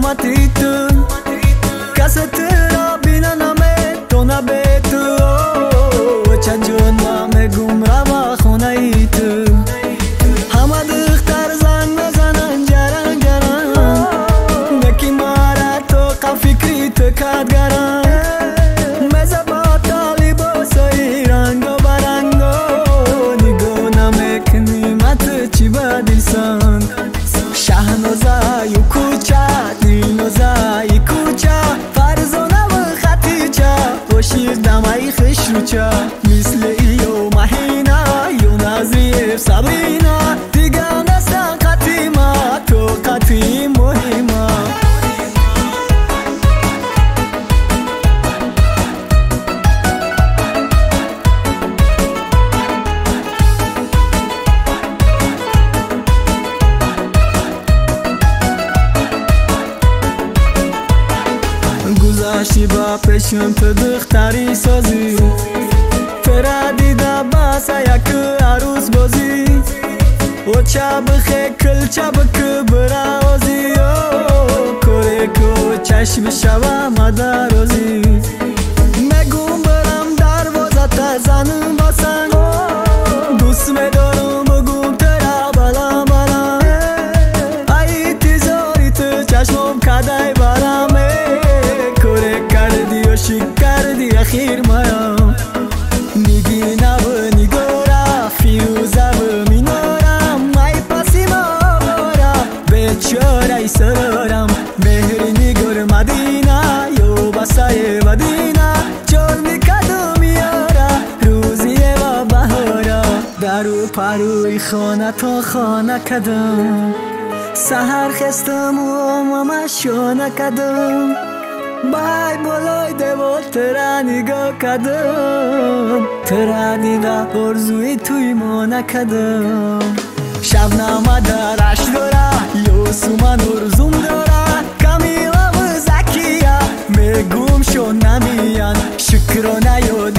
tu Casă-te la bine na me tona betu Çanjun ma me gumrava khonai tu Hamad ikhtar zan zanan jaran jaran Neki mara to ka fikri te kadgaran Meza ba talibo sai rango barango Nigo na me knimat chi badilsan Shahnozai kucha dilnozai kucha Farzona و خطیچا باشیر دمای خشروچا مثل ایو مهینا یو نازیف سبرینا دیگه نستن قطیما تو قطی مهیما گذاشتی با پشم تو دختری سازی فرادی دا باسا یک عروس بازی و چا بخی کل چا بک برازی کوری کو چشم شوا مدارازی مگون برم دروازه تا زنم باسن دوست میدارم بگم ترا بالا بالا ای تیزاری تو چشمم کدای برام کردی اخیر مایا میگی نب نگورا فیوزا و مینورم مای پاسی ما بورا بیچاره سرورم مهر نگور مدینه یو بسای مدینه چول میکدو میارا روزی و بهارا درو پروی خانه تا خانه کدم سهر خستم و ماما شانه کدم بای بالای دیوال ترا نگاه کدم ترا دیده ارزوی توی ما نکدم شب نامه درش داره یوسو من ارزوم داره کمیلا و زکیه میگم شو نمیان شکر و نیاد